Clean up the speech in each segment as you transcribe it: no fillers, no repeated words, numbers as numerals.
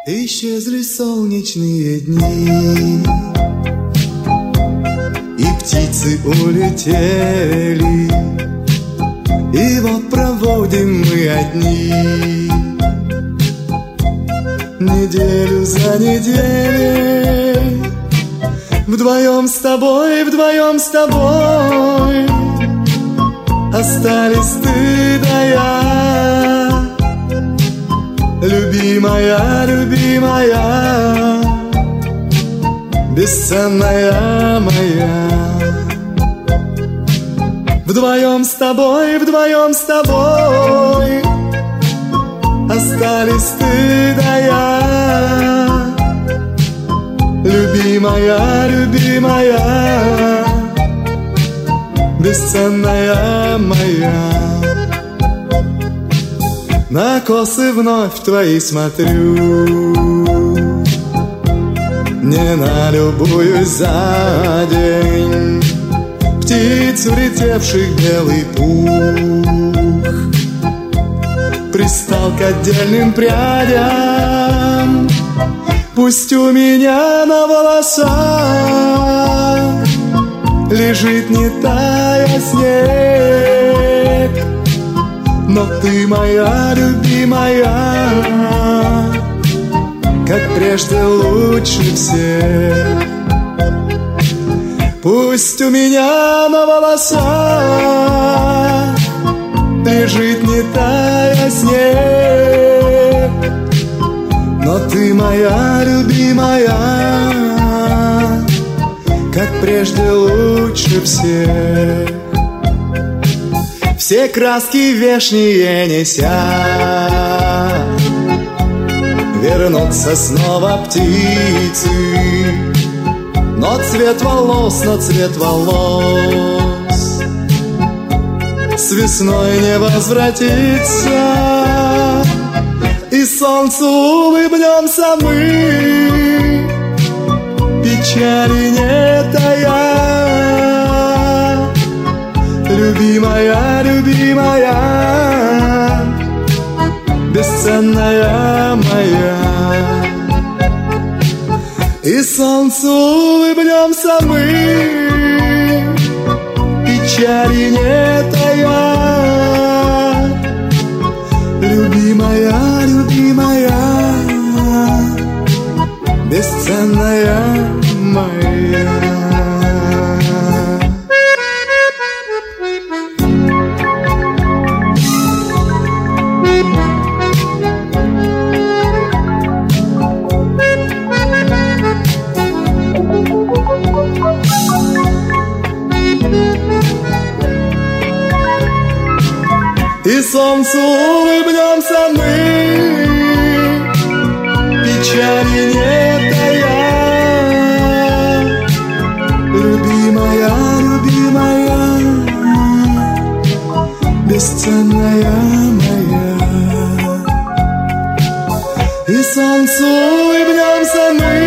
Исчезли солнечные дни, и птицы улетели, и вот проводим мы одни неделю за неделей. Вдвоем с тобой, вдвоем с тобой остались ты да я. Любимая, любимая, бесценная моя. Вдвоем с тобой, вдвоем с тобой остались ты да я. Любимая, любимая, бесценная моя. На косы вновь твои смотрю, не налюбуюсь за день. Птиц, улетевших белый пух, пристал к отдельным прядям. Пусть у меня на волосах лежит, не тая, снег, но ты моя любимая, как прежде лучше всех. Пусть у меня на волосах лежит, не тая, снег, но ты моя любимая, как прежде лучше всех. Все краски вешние неся, вернутся снова птицы, но цвет волос, с весной не возвратится. И солнцу улыбнемся мы, печали не тая. Любимая, любимая, бесценная моя. И солнцу улыбнемся мы, печали не тая. Любимая, любимая, бесценная моя. И солнцу улыбнемся мы, печали не тая. Любимая, любимая, бесценная моя. И солнцу улыбнемся мы,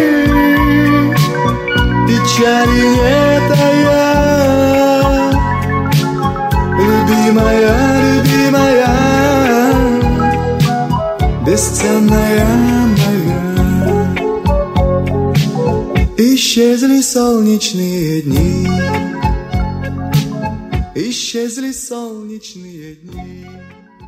печали не тая. Любимая, любимая, бесценная моя. Исчезли солнечные дни, исчезли солнечные дни.